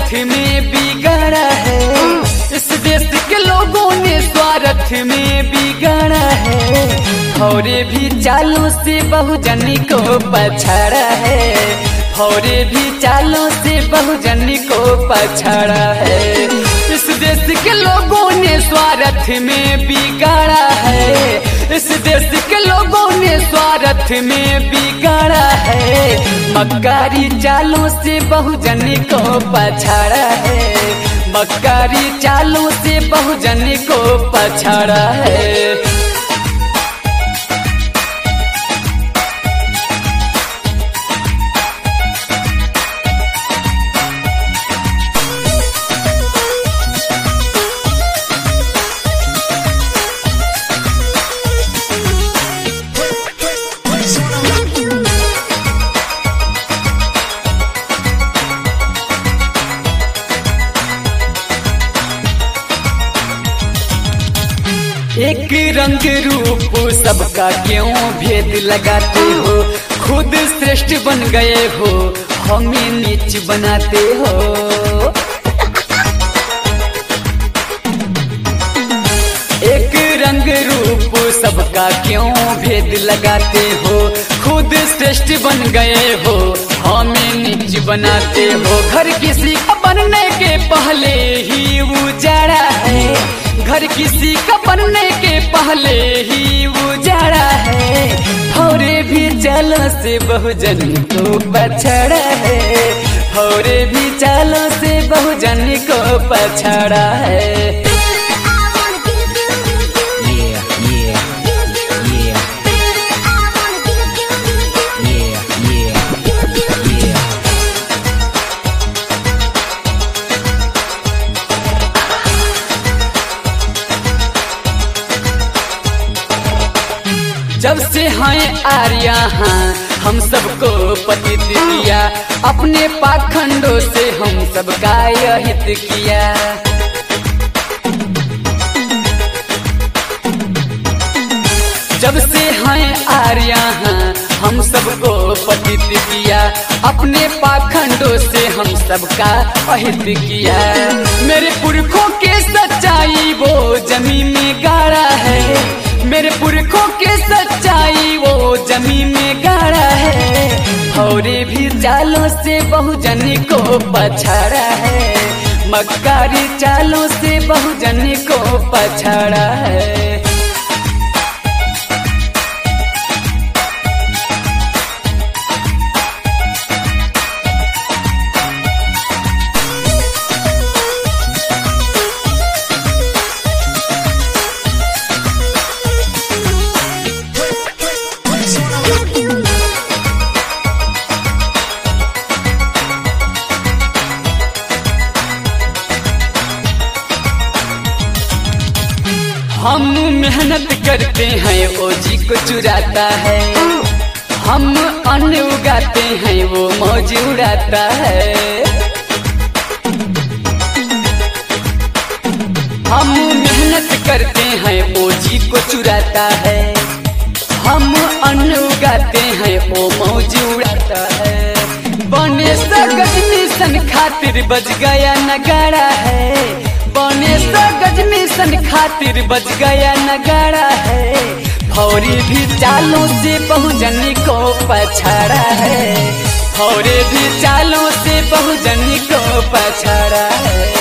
स्वार्थ में बिगड़ा है, इस देश के लोगों ने स्वार्थ में बिगड़ा है। फौरे भी चालों से बहुजन को पछाड़ा है, फौरे भी चालों से बहुजन को पछाड़ा है। इस देश के लोगों ने स्वार्थ में बिगाड़ा है, इस देश के लोगों ने स्वार्थ में बिगाड़ा है। मक्कारी चालों से बहुजन को पछाड़ा है, मक्कारी चालों से बहुजन को पछाड़ा है। एक रंग रूप सबका क्यों भेद लगाते हो, खुद श्रेष्ठ बन गए हो हमें नीच बनाते हो। एक रंग रूप सबका क्यों भेद लगाते हो, खुद श्रेष्ठ बन गए हो हमें नीच बनाते हो। घर किसी का बनने के पहले ही उजाड़ा है, घर किसी का बनने के पहले ही उजाड़ा है। फौरे भी चालों से बहुजन को पछाड़ा है, फौरे भी चालों से बहुजन को पछाड़ा है। जब से हैं आर्या हाँ हम सबको पतित किया, अपने पाखंडों से हम सबका हित किया। जब से हैं आर्या हाँ हम सबको पतित किया, अपने पाखंडों से हम सबका अहित किया। मेरे पुरखों के सच्चाई वो जमीन में गाड़ा है, मेरे पुरखों के सच्चाई वो जमीन में गाड़ा है। फौरे भी चालों से बहुजन को पछाड़ा है, मक्कारी चालों से बहुजन को पछाड़ा है। हम मेहनत करते हैं वो जी को चुराता है, हम अन्न उगाते हैं वो मौज उड़ाता है। हम मेहनत करते हैं वो जी को चुराता है, हम अन्न उगाते हैं वो मौज उड़ाता है। बने सगज मिशन खातिर बज गया नगाड़ा है, बने सगज मिशन खातिर बज गया नगाड़ा है। फौरी भी चालों से बहुजन को पछाड़ा है, फौरे भी चालों से बहुजन को पछाड़ा है।